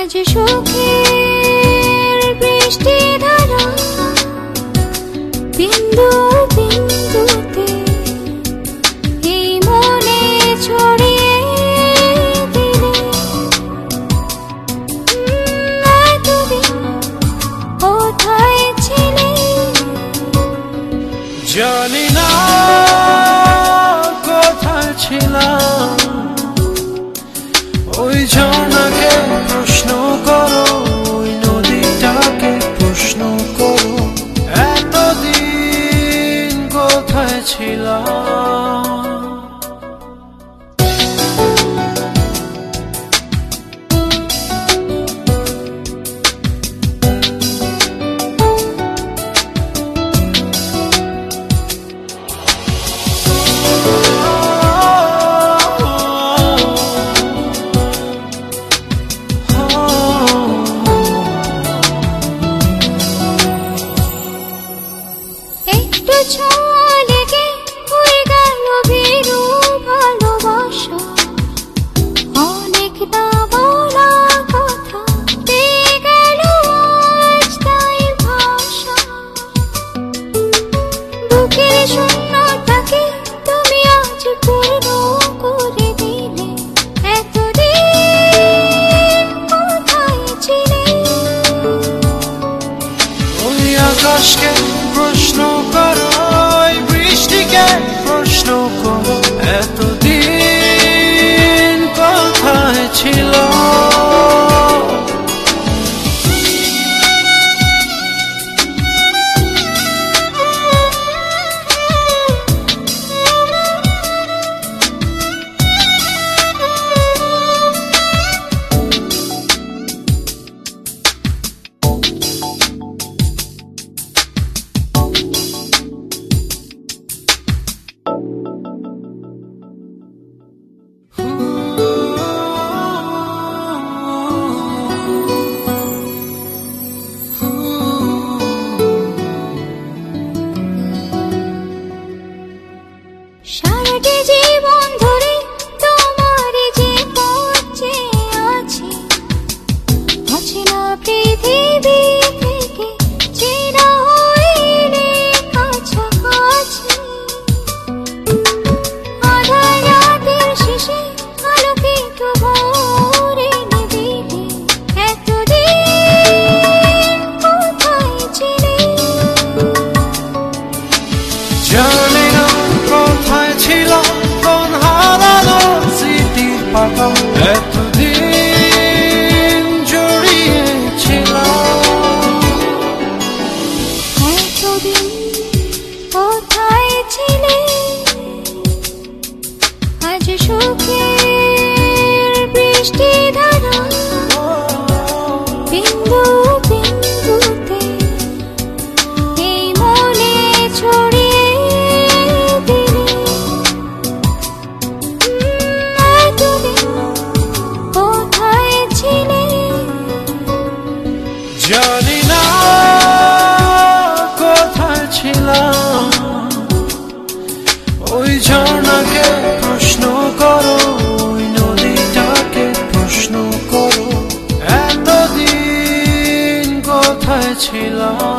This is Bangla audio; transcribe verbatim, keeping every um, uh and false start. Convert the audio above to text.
আজ সুখের বৃষ্টি ধারা বিন্দু বিন্দুতে এই মনে ছড়িয়ে দিলে এতদিন কোথায় ছিলে জানি না কোথায় ছিলাম ওই ঝর্ণাকে প্রশ্ন করো ওই নদীটাকে প্রশ্ন করো এতদিন কোথায় ছিলাম আকাশকে প্রশ্ন করো বৃষ্টিকে প্রশ্ন করো এতদিন কোথায় ছিল সারাটি জীবন ধরে তোমার যে পথে আছে অচেনা পৃথিবী থেকে চেনা হইলে কাছাকাছি আধার রাতের শেষে আলোকিত ভোরে নিবিড়ে এতদিন কোথায় ছিলে জানি না কোথায় ছিল কোন হারানো স্মৃতির পাতা এতদিন জড়িয়েছিল এতদিন কোথায় ছিলে আজ সুখের বৃষ্টি ধারা বিন্দু বিন্দুতে এই মনে ছড়িয়ে দিলে এতদিন কোথায় ছিলে জানি না কোথায় ছিলাম ওই ঝর্ণাকে প্রশ্ন করো ওই নদীটাকে প্রশ্ন করো এতদিন কোথায় ছিলাম।